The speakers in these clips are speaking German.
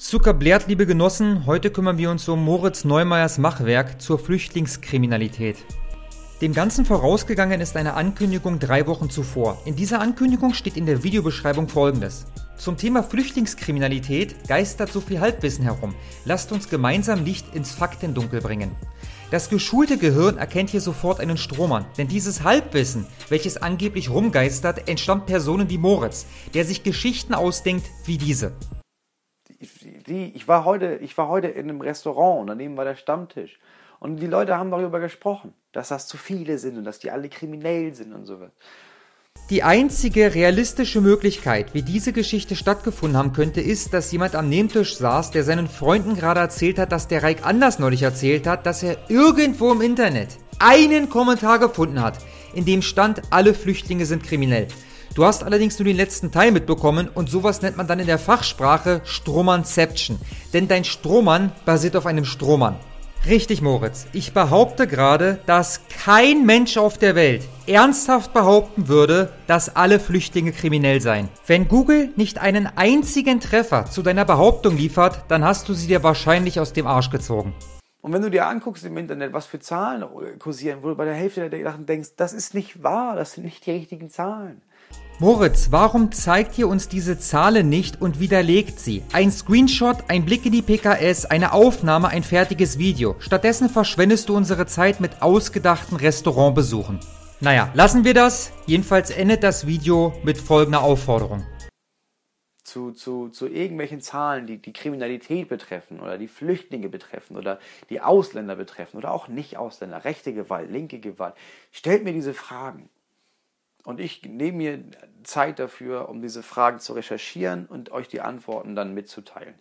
Zucker blärt, liebe Genossen, heute kümmern wir uns um Moritz Neumeyers Machwerk zur Flüchtlingskriminalität. Dem Ganzen vorausgegangen ist eine Ankündigung 3 Wochen zuvor. In dieser Ankündigung steht in der Videobeschreibung Folgendes: Zum Thema Flüchtlingskriminalität geistert so viel Halbwissen herum. Lasst uns gemeinsam Licht ins Faktendunkel bringen. Das geschulte Gehirn erkennt hier sofort einen Strohmann, denn dieses Halbwissen, welches angeblich rumgeistert, entstammt Personen wie Moritz, der sich Geschichten ausdenkt wie diese. Ich war heute in einem Restaurant und daneben war der Stammtisch. Und die Leute haben darüber gesprochen, dass das zu viele sind und dass die alle kriminell sind und so was. Die einzige realistische Möglichkeit, wie diese Geschichte stattgefunden haben könnte, ist, dass jemand am Nebentisch saß, der seinen Freunden gerade erzählt hat, dass der Raik Anders neulich erzählt hat, dass er irgendwo im Internet einen Kommentar gefunden hat, in dem stand, alle Flüchtlinge sind kriminell. Du hast allerdings nur den letzten Teil mitbekommen und sowas nennt man dann in der Fachsprache Strohmannception, denn dein Strohmann basiert auf einem Strohmann. Richtig, Moritz. Ich behaupte gerade, dass kein Mensch auf der Welt ernsthaft behaupten würde, dass alle Flüchtlinge kriminell seien. Wenn Google nicht einen einzigen Treffer zu deiner Behauptung liefert, dann hast du sie dir wahrscheinlich aus dem Arsch gezogen. Und wenn du dir anguckst im Internet, was für Zahlen kursieren, wo du bei der Hälfte der Sachen denkst, das ist nicht wahr, das sind nicht die richtigen Zahlen. Moritz, warum zeigt ihr uns diese Zahlen nicht und widerlegt sie? Ein Screenshot, ein Blick in die PKS, eine Aufnahme, ein fertiges Video. Stattdessen verschwendest du unsere Zeit mit ausgedachten Restaurantbesuchen. Naja, lassen wir das. Jedenfalls endet das Video mit folgender Aufforderung. Zu irgendwelchen Zahlen, die die Kriminalität betreffen oder die Flüchtlinge betreffen oder die Ausländer betreffen oder auch Nicht-Ausländer, rechte Gewalt, linke Gewalt. Stellt mir diese Fragen. Und ich nehme mir Zeit dafür, um diese Fragen zu recherchieren und euch die Antworten dann mitzuteilen.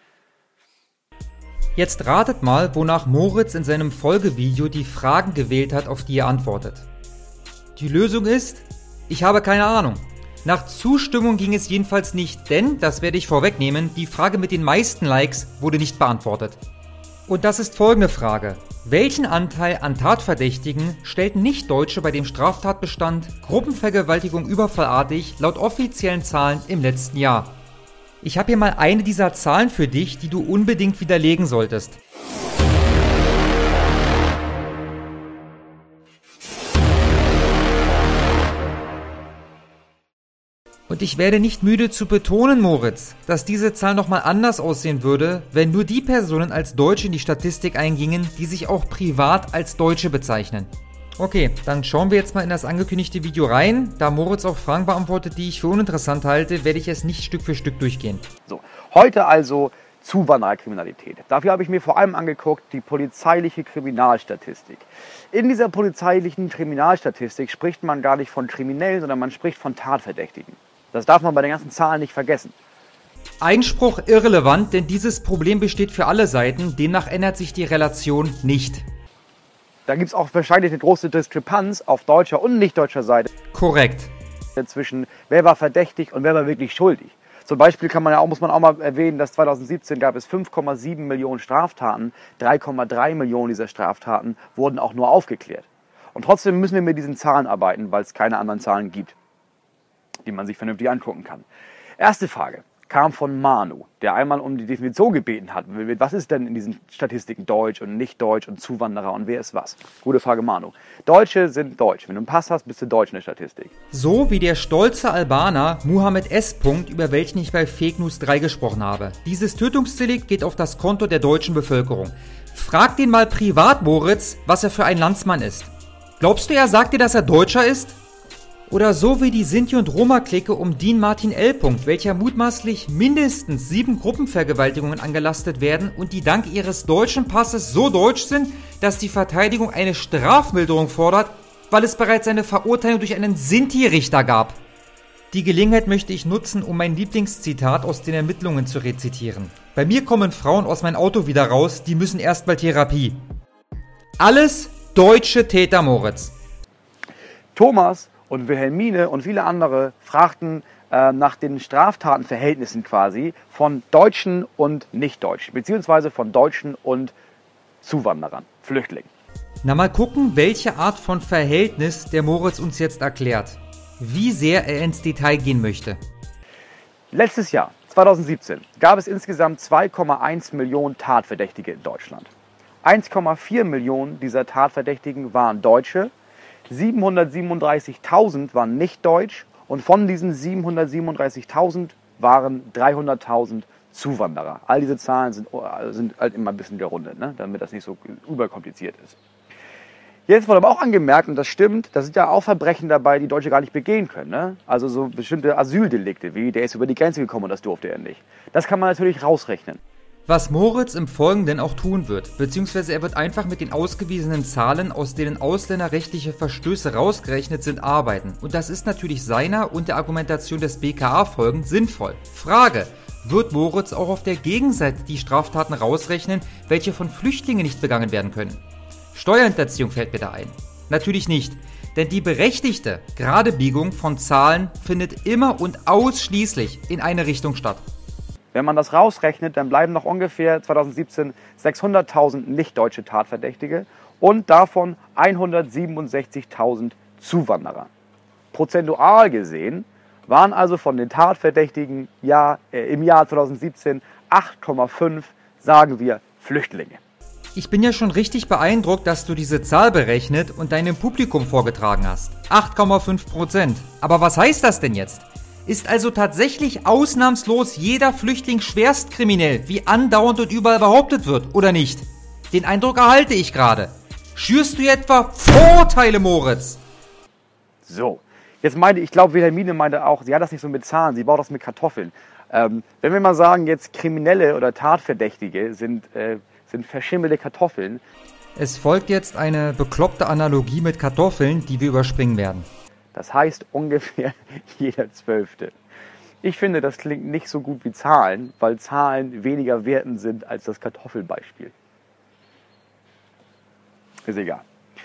Jetzt ratet mal, wonach Moritz in seinem Folgevideo die Fragen gewählt hat, auf die er antwortet. Die Lösung ist: Ich habe keine Ahnung. Nach Zustimmung ging es jedenfalls nicht, denn, das werde ich vorwegnehmen, die Frage mit den meisten Likes wurde nicht beantwortet. Und das ist folgende Frage: Welchen Anteil an Tatverdächtigen stellten Nicht-Deutsche bei dem Straftatbestand Gruppenvergewaltigung überfallartig laut offiziellen Zahlen im letzten Jahr? Ich habe hier mal eine dieser Zahlen für dich, die du unbedingt widerlegen solltest. Und ich werde nicht müde zu betonen, Moritz, dass diese Zahl nochmal anders aussehen würde, wenn nur die Personen als Deutsche in die Statistik eingingen, die sich auch privat als Deutsche bezeichnen. Okay, dann schauen wir jetzt mal in das angekündigte Video rein. Da Moritz auch Fragen beantwortet, die ich für uninteressant halte, werde ich es nicht Stück für Stück durchgehen. So, heute also Zuwandererkriminalität. Dafür habe ich mir vor allem angeguckt die polizeiliche Kriminalstatistik. In dieser polizeilichen Kriminalstatistik spricht man gar nicht von Kriminellen, sondern man spricht von Tatverdächtigen. Das darf man bei den ganzen Zahlen nicht vergessen. Einspruch irrelevant, denn dieses Problem besteht für alle Seiten, demnach ändert sich die Relation nicht. Da gibt es auch wahrscheinlich eine große Diskrepanz auf deutscher und nicht deutscher Seite. Korrekt. Zwischen wer war verdächtig und wer war wirklich schuldig. Zum Beispiel muss man auch mal erwähnen, dass 2017 gab es 5,7 Millionen Straftaten, 3,3 Millionen dieser Straftaten wurden auch nur aufgeklärt. Und trotzdem müssen wir mit diesen Zahlen arbeiten, weil es keine anderen Zahlen gibt, die man sich vernünftig angucken kann. Erste Frage kam von Manu, der einmal um die Definition gebeten hat. Was ist denn in diesen Statistiken Deutsch und Nicht-Deutsch und Zuwanderer und wer ist was? Gute Frage, Manu. Deutsche sind Deutsch. Wenn du einen Pass hast, bist du Deutsch in der Statistik. So wie der stolze Albaner Muhammad S. über welchen ich bei Fake News 3 gesprochen habe. Dieses Tötungsdelikt geht auf das Konto der deutschen Bevölkerung. Frag den mal privat, Moritz, was er für ein Landsmann ist. Glaubst du, er sagt dir, dass er Deutscher ist? Oder so wie die Sinti- und Roma-Clique um Dean Martin L., welcher mutmaßlich mindestens 7 Gruppenvergewaltigungen angelastet werden und die dank ihres deutschen Passes so deutsch sind, dass die Verteidigung eine Strafmilderung fordert, weil es bereits eine Verurteilung durch einen Sinti-Richter gab. Die Gelegenheit möchte ich nutzen, um mein Lieblingszitat aus den Ermittlungen zu rezitieren. Bei mir kommen Frauen aus meinem Auto wieder raus, die müssen erstmal Therapie. Alles deutsche Täter, Moritz. Thomas und Wilhelmine und viele andere fragten nach den Straftatenverhältnissen quasi von Deutschen und Nicht-Deutschen, beziehungsweise von Deutschen und Zuwanderern, Flüchtlingen. Na, mal gucken, welche Art von Verhältnis der Moritz uns jetzt erklärt. Wie sehr er ins Detail gehen möchte. Letztes Jahr, 2017 gab es insgesamt 2,1 Millionen Tatverdächtige in Deutschland. 1,4 Millionen dieser Tatverdächtigen waren Deutsche, 737.000 waren nicht deutsch und von diesen 737.000 waren 300.000 Zuwanderer. All diese Zahlen sind halt immer ein bisschen gerundet, ne? Damit das nicht so überkompliziert ist. Jetzt wurde aber auch angemerkt, und das stimmt, da sind ja auch Verbrechen dabei, die Deutsche gar nicht begehen können. Ne? Also so bestimmte Asyldelikte, wie der ist über die Grenze gekommen und das durfte er nicht. Das kann man natürlich rausrechnen. Was Moritz im Folgenden auch tun wird, beziehungsweise er wird einfach mit den ausgewiesenen Zahlen, aus denen ausländerrechtliche Verstöße rausgerechnet sind, arbeiten. Und das ist natürlich seiner und der Argumentation des BKA folgend sinnvoll. Frage: Wird Moritz auch auf der Gegenseite die Straftaten rausrechnen, welche von Flüchtlingen nicht begangen werden können? Steuerhinterziehung fällt mir da ein. Natürlich nicht, denn die berechtigte Geradebiegung von Zahlen findet immer und ausschließlich in eine Richtung statt. Wenn man das rausrechnet, dann bleiben noch ungefähr 2017 600.000 nicht-deutsche Tatverdächtige und davon 167.000 Zuwanderer. Prozentual gesehen waren also von den Tatverdächtigen im Jahr 2017 8,5, sagen wir, Flüchtlinge. Ich bin ja schon richtig beeindruckt, dass du diese Zahl berechnet und deinem Publikum vorgetragen hast. 8,5%. Aber was heißt das denn jetzt? Ist also tatsächlich ausnahmslos jeder Flüchtling schwerstkriminell, wie andauernd und überall behauptet wird, oder nicht? Den Eindruck erhalte ich gerade. Schürst du etwa Vorurteile, Moritz? So, jetzt ich glaube, Wilhelmine meinte auch, sie hat das nicht so mit Zahlen, sie baut das mit Kartoffeln. Wenn wir mal sagen, jetzt Kriminelle oder Tatverdächtige sind verschimmelte Kartoffeln. Es folgt jetzt eine bekloppte Analogie mit Kartoffeln, die wir überspringen werden. Das heißt ungefähr jeder Zwölfte. Ich finde, das klingt nicht so gut wie Zahlen, weil Zahlen weniger wertend sind als das Kartoffelbeispiel. Ist egal.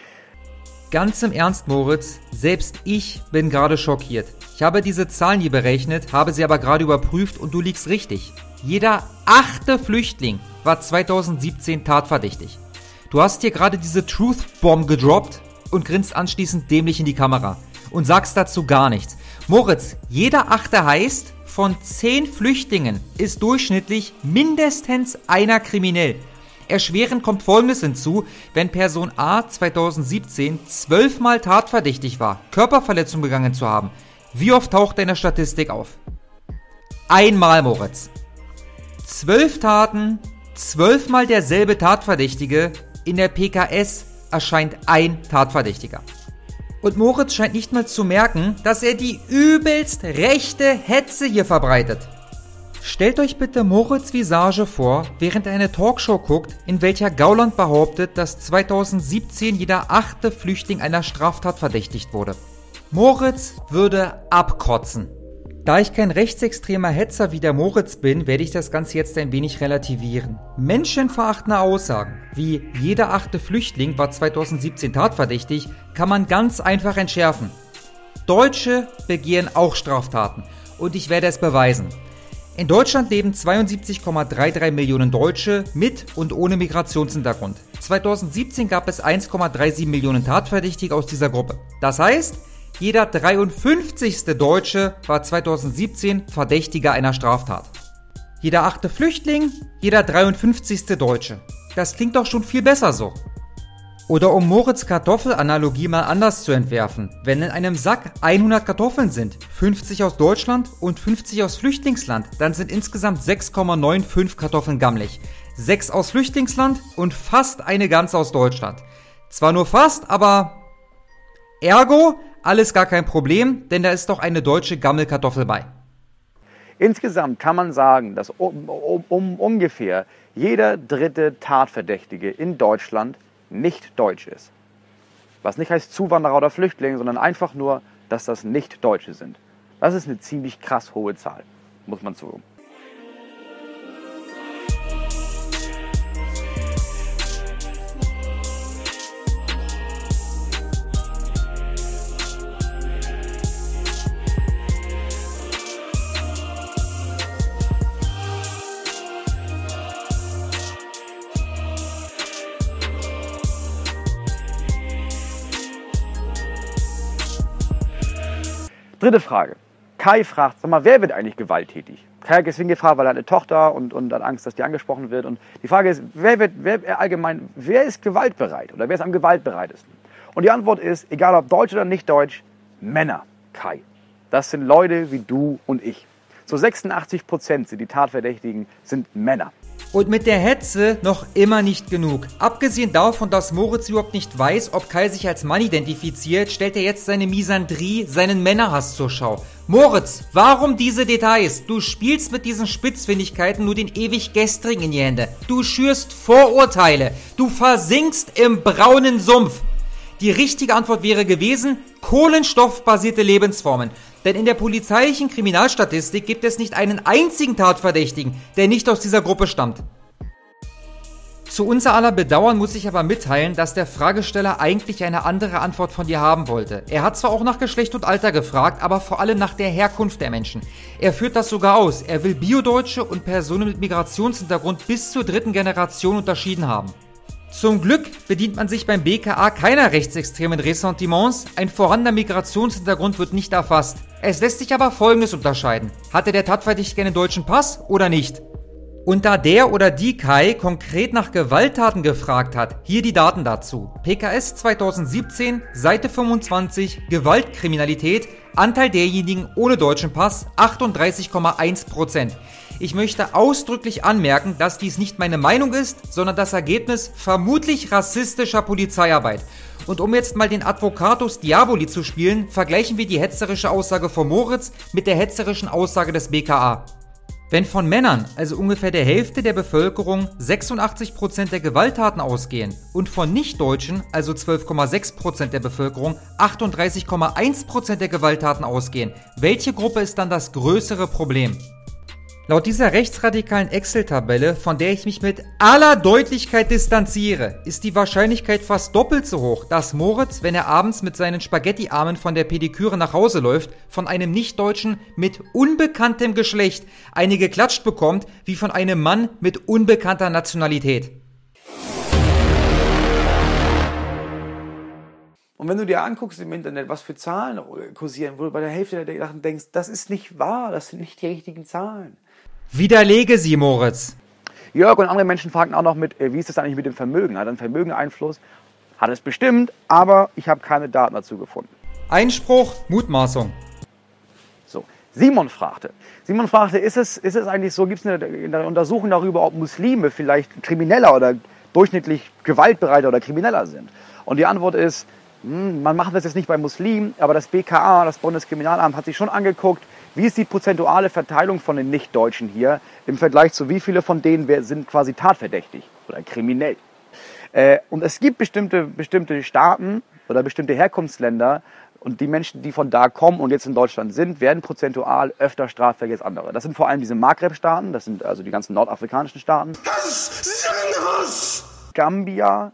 Ganz im Ernst, Moritz, selbst ich bin gerade schockiert. Ich habe diese Zahlen hier berechnet, habe sie aber gerade überprüft und du liegst richtig. Jeder 8. Flüchtling war 2017 tatverdächtig. Du hast hier gerade diese Truth Bomb gedroppt und grinst anschließend dämlich in die Kamera und sagst dazu gar nichts. Moritz, jeder 8. heißt, von 10 Flüchtlingen ist durchschnittlich mindestens einer kriminell. Erschwerend kommt Folgendes hinzu: Wenn Person A 2017 12-mal tatverdächtig war, Körperverletzung begangen zu haben, wie oft taucht er in der Statistik auf? Einmal, Moritz. 12 Taten, 12-mal derselbe Tatverdächtige, in der PKS erscheint ein Tatverdächtiger. Und Moritz scheint nicht mal zu merken, dass er die übelst rechte Hetze hier verbreitet. Stellt euch bitte Moritz Visage vor, während er eine Talkshow guckt, in welcher Gauland behauptet, dass 2017 jeder 8. Flüchtling einer Straftat verdächtigt wurde. Moritz würde abkotzen. Da ich kein rechtsextremer Hetzer wie der Moritz bin, werde ich das Ganze jetzt ein wenig relativieren. Menschenverachtende Aussagen, wie jeder 8. Flüchtling war 2017 tatverdächtig, kann man ganz einfach entschärfen. Deutsche begehen auch Straftaten und ich werde es beweisen. In Deutschland leben 72,33 Millionen Deutsche mit und ohne Migrationshintergrund. 2017 gab es 1,37 Millionen Tatverdächtige aus dieser Gruppe. Das heißt, jeder 53. Deutsche war 2017 Verdächtiger einer Straftat. Jeder 8. Flüchtling, jeder 53. Deutsche. Das klingt doch schon viel besser so. Oder um Moritz' Kartoffelanalogie mal anders zu entwerfen: Wenn in einem Sack 100 Kartoffeln sind, 50 aus Deutschland und 50 aus Flüchtlingsland, dann sind insgesamt 6,95 Kartoffeln gammelig. 6 aus Flüchtlingsland und fast eine ganze aus Deutschland. Zwar nur fast, aber ergo alles gar kein Problem, denn da ist doch eine deutsche Gammelkartoffel bei. Insgesamt kann man sagen, dass ungefähr jeder 3. Tatverdächtige in Deutschland nicht deutsch ist. Was nicht heißt Zuwanderer oder Flüchtlinge, sondern einfach nur, dass das nicht Deutsche sind. Das ist eine ziemlich krass hohe Zahl, muss man zugeben. Dritte Frage. Kai fragt, sag mal, wer wird eigentlich gewalttätig? Kai hat deswegen gefragt, weil er hat eine Tochter und hat Angst, dass die angesprochen wird. Und die Frage ist, wer ist gewaltbereit oder wer ist am gewaltbereitesten? Und die Antwort ist, egal ob deutsch oder nicht deutsch, Männer, Kai. Das sind Leute wie du und ich. So 86% sind die Tatverdächtigen, sind Männer. Und mit der Hetze noch immer nicht genug. Abgesehen davon, dass Moritz überhaupt nicht weiß, ob Kai sich als Mann identifiziert, stellt er jetzt seine Misandrie, seinen Männerhass zur Schau. Moritz, warum diese Details? Du spielst mit diesen Spitzfindigkeiten nur den ewig Gestrigen in die Hände. Du schürst Vorurteile. Du versinkst im braunen Sumpf. Die richtige Antwort wäre gewesen, kohlenstoffbasierte Lebensformen. Denn in der polizeilichen Kriminalstatistik gibt es nicht einen einzigen Tatverdächtigen, der nicht aus dieser Gruppe stammt. Zu unser aller Bedauern muss ich aber mitteilen, dass der Fragesteller eigentlich eine andere Antwort von dir haben wollte. Er hat zwar auch nach Geschlecht und Alter gefragt, aber vor allem nach der Herkunft der Menschen. Er führt das sogar aus. Er will Biodeutsche und Personen mit Migrationshintergrund bis zur 3. Generation unterschieden haben. Zum Glück bedient man sich beim BKA keiner rechtsextremen Ressentiments, ein vorhandener Migrationshintergrund wird nicht erfasst. Es lässt sich aber Folgendes unterscheiden. Hatte der Tatverdächtige einen deutschen Pass oder nicht? Und da der oder die Kai konkret nach Gewalttaten gefragt hat, hier die Daten dazu. PKS 2017, Seite 25, Gewaltkriminalität, Anteil derjenigen ohne deutschen Pass 38,1%. Ich möchte ausdrücklich anmerken, dass dies nicht meine Meinung ist, sondern das Ergebnis vermutlich rassistischer Polizeiarbeit. Und um jetzt mal den Advocatus Diaboli zu spielen, vergleichen wir die hetzerische Aussage von Moritz mit der hetzerischen Aussage des BKA. Wenn von Männern, also ungefähr der Hälfte der Bevölkerung, 86% der Gewalttaten ausgehen und von Nichtdeutschen, also 12,6% der Bevölkerung, 38,1% der Gewalttaten ausgehen, welche Gruppe ist dann das größere Problem? Laut dieser rechtsradikalen Excel-Tabelle, von der ich mich mit aller Deutlichkeit distanziere, ist die Wahrscheinlichkeit fast doppelt so hoch, dass Moritz, wenn er abends mit seinen Spaghetti-Armen von der Pediküre nach Hause läuft, von einem Nichtdeutschen mit unbekanntem Geschlecht eine geklatscht bekommt, wie von einem Mann mit unbekannter Nationalität. Und wenn du dir anguckst im Internet, was für Zahlen kursieren, wo du bei der Hälfte der Sachen denkst, das ist nicht wahr, das sind nicht die richtigen Zahlen. Widerlege sie, Moritz. Jörg und andere Menschen fragen auch noch mit, wie ist das eigentlich mit dem Vermögen? Hat ein Vermögen Einfluss? Hat es bestimmt, aber ich habe keine Daten dazu gefunden. Einspruch, Mutmaßung. So, Simon fragte, ist es eigentlich so, gibt es eine Untersuchung darüber, ob Muslime vielleicht krimineller oder durchschnittlich gewaltbereiter oder krimineller sind? Und die Antwort ist, man macht das jetzt nicht bei Muslimen, aber das BKA, das Bundeskriminalamt, hat sich schon angeguckt, wie ist die prozentuale Verteilung von den Nichtdeutschen hier im Vergleich zu wie viele von denen sind quasi tatverdächtig oder kriminell. Und es gibt bestimmte Staaten oder bestimmte Herkunftsländer und die Menschen, die von da kommen und jetzt in Deutschland sind, werden prozentual öfter straffällig als andere. Das sind vor allem diese Maghreb-Staaten, das sind also die ganzen nordafrikanischen Staaten. Das ist anderes! Gambia,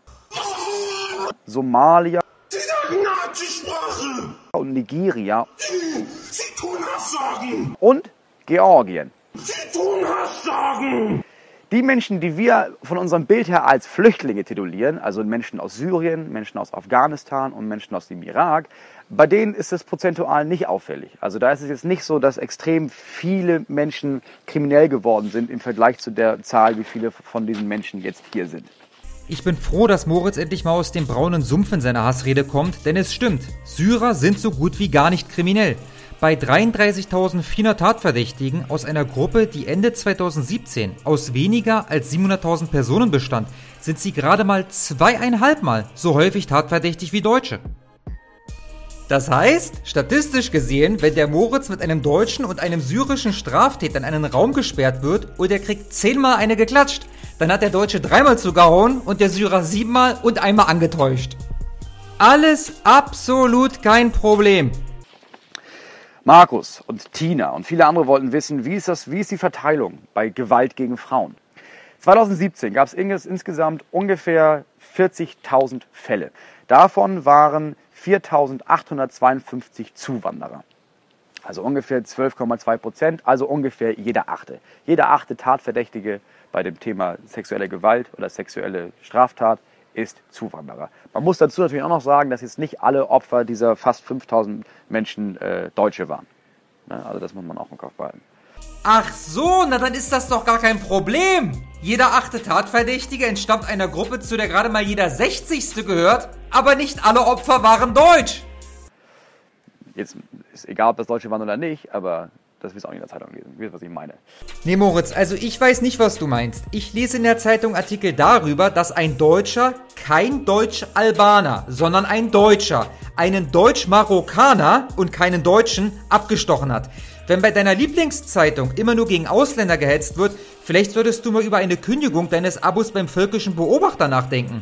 Somalia. Sie sagen Nazisprache! Und Nigeria. Sie tun Hass sagen! Und Georgien. Sie tun Hass sagen! Die Menschen, die wir von unserem Bild her als Flüchtlinge titulieren, also Menschen aus Syrien, Menschen aus Afghanistan und Menschen aus dem Irak, bei denen ist es prozentual nicht auffällig. Also da ist es jetzt nicht so, dass extrem viele Menschen kriminell geworden sind im Vergleich zu der Zahl, wie viele von diesen Menschen jetzt hier sind. Ich bin froh, dass Moritz endlich mal aus dem braunen Sumpf in seiner Hassrede kommt, denn es stimmt, Syrer sind so gut wie gar nicht kriminell. Bei 33.400 Tatverdächtigen aus einer Gruppe, die Ende 2017 aus weniger als 700.000 Personen bestand, sind sie gerade mal 2,5 Mal so häufig tatverdächtig wie Deutsche. Das heißt, statistisch gesehen, wenn der Moritz mit einem deutschen und einem syrischen Straftäter in einen Raum gesperrt wird und er kriegt 10-mal eine geklatscht, dann hat der Deutsche 3-mal zugehauen und der Syrer 7-mal und einmal angetäuscht. Alles absolut kein Problem. Markus und Tina und viele andere wollten wissen, wie ist die Verteilung bei Gewalt gegen Frauen? 2017 gab es insgesamt ungefähr 40.000 Fälle. Davon waren 4.852 Zuwanderer. Also ungefähr 12,2%, also ungefähr jeder achte. Jeder achte Tatverdächtige bei dem Thema sexuelle Gewalt oder sexuelle Straftat ist Zuwanderer. Man muss dazu natürlich auch noch sagen, dass jetzt nicht alle Opfer dieser fast 5.000 Menschen Deutsche waren. Ne? Also das muss man auch im Kopf behalten. Ach so, na dann ist das doch gar kein Problem. Jeder 8. Tatverdächtige entstammt einer Gruppe, zu der gerade mal jeder 60. gehört, aber nicht alle Opfer waren deutsch. Jetzt ist egal, ob das Deutsche waren oder nicht, aber das wirst du auch nicht in der Zeitung lesen. Du weißt, was ich meine. Nee, Moritz, also ich weiß nicht, was du meinst. Ich lese in der Zeitung Artikel darüber, dass ein Deutscher kein Deutsch-Albaner, sondern ein Deutscher einen Deutsch-Marokkaner und keinen Deutschen abgestochen hat. Wenn bei deiner Lieblingszeitung immer nur gegen Ausländer gehetzt wird, vielleicht solltest du mal über eine Kündigung deines Abos beim Völkischen Beobachter nachdenken.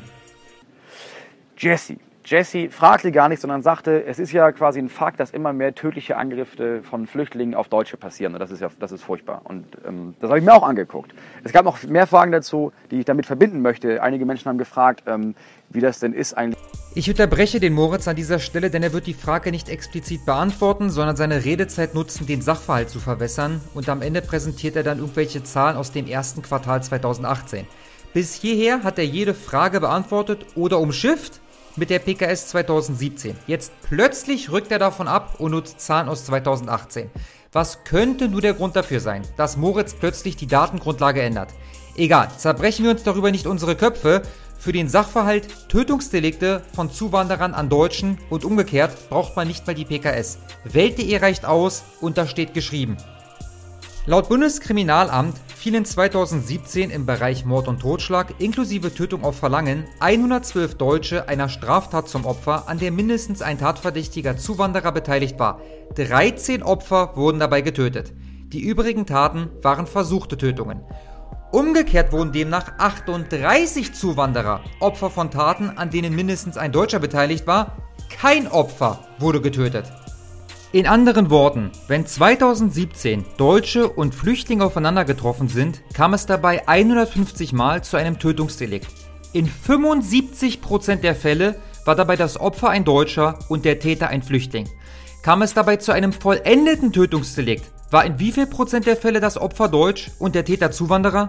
Jesse fragte gar nicht, sondern sagte, es ist ja quasi ein Fakt, dass immer mehr tödliche Angriffe von Flüchtlingen auf Deutsche passieren. Und das ist furchtbar. Und das habe ich mir auch angeguckt. Es gab noch mehr Fragen dazu, die ich damit verbinden möchte. Einige Menschen haben gefragt, wie das denn ist eigentlich. Ich unterbreche den Moritz an dieser Stelle, denn er wird die Frage nicht explizit beantworten, sondern seine Redezeit nutzen, den Sachverhalt zu verwässern. Und am Ende präsentiert er dann irgendwelche Zahlen aus dem ersten Quartal 2018. Bis hierher hat er jede Frage beantwortet oder umschifft mit der PKS 2017. Jetzt plötzlich rückt er davon ab und nutzt Zahlen aus 2018. Was könnte nur der Grund dafür sein, dass Moritz plötzlich die Datengrundlage ändert? Egal, zerbrechen wir uns darüber nicht unsere Köpfe. Für den Sachverhalt Tötungsdelikte von Zuwanderern an Deutschen und umgekehrt braucht man nicht mal die PKS. Welt.de reicht aus und da steht geschrieben. Laut Bundeskriminalamt fielen 2017 im Bereich Mord und Totschlag inklusive Tötung auf Verlangen 112 Deutsche einer Straftat zum Opfer, an der mindestens ein tatverdächtiger Zuwanderer beteiligt war. 13 Opfer wurden dabei getötet. Die übrigen Taten waren versuchte Tötungen. Umgekehrt wurden demnach 38 Zuwanderer Opfer von Taten, an denen mindestens ein Deutscher beteiligt war. Kein Opfer wurde getötet. In anderen Worten, wenn 2017 Deutsche und Flüchtlinge aufeinander getroffen sind, kam es dabei 150 Mal zu einem Tötungsdelikt. In 75% der Fälle war dabei das Opfer ein Deutscher und der Täter ein Flüchtling. Kam es dabei zu einem vollendeten Tötungsdelikt, war in wie viel Prozent der Fälle das Opfer deutsch und der Täter Zuwanderer?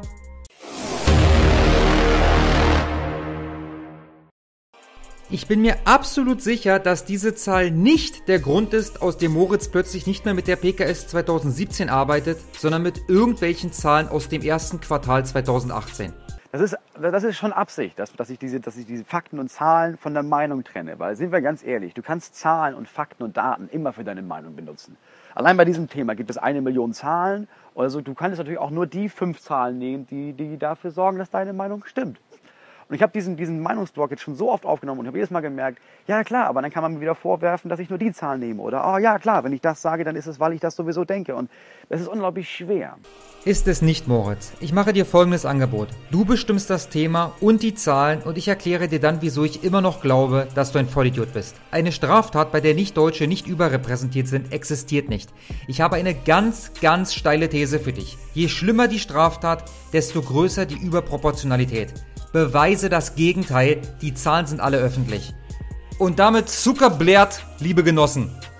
Ich bin mir absolut sicher, dass diese Zahl nicht der Grund ist, aus dem Moritz plötzlich nicht mehr mit der PKS 2017 arbeitet, sondern mit irgendwelchen Zahlen aus dem ersten Quartal 2018. Das ist schon Absicht, dass ich diese Fakten und Zahlen von der Meinung trenne. Weil, sind wir ganz ehrlich, du kannst Zahlen und Fakten und Daten immer für deine Meinung benutzen. Allein bei diesem Thema gibt es 1 Million Zahlen. Also du kannst natürlich auch nur die 5 Zahlen nehmen, die dafür sorgen, dass deine Meinung stimmt. Und ich habe diesen Meinungsblock jetzt schon so oft aufgenommen und habe jedes Mal gemerkt, ja klar, aber dann kann man mir wieder vorwerfen, dass ich nur die Zahlen nehme. Oder, oh ja klar, wenn ich das sage, dann ist es, weil ich das sowieso denke. Und das ist unglaublich schwer. Ist es nicht, Moritz. Ich mache dir folgendes Angebot. Du bestimmst das Thema und die Zahlen und ich erkläre dir dann, wieso ich immer noch glaube, dass du ein Vollidiot bist. Eine Straftat, bei der Nicht-Deutsche nicht überrepräsentiert sind, existiert nicht. Ich habe eine ganz, ganz steile These für dich. Je schlimmer die Straftat, desto größer die Überproportionalität. Beweise das Gegenteil, die Zahlen sind alle öffentlich. Und damit Zuckerblärt, liebe Genossen.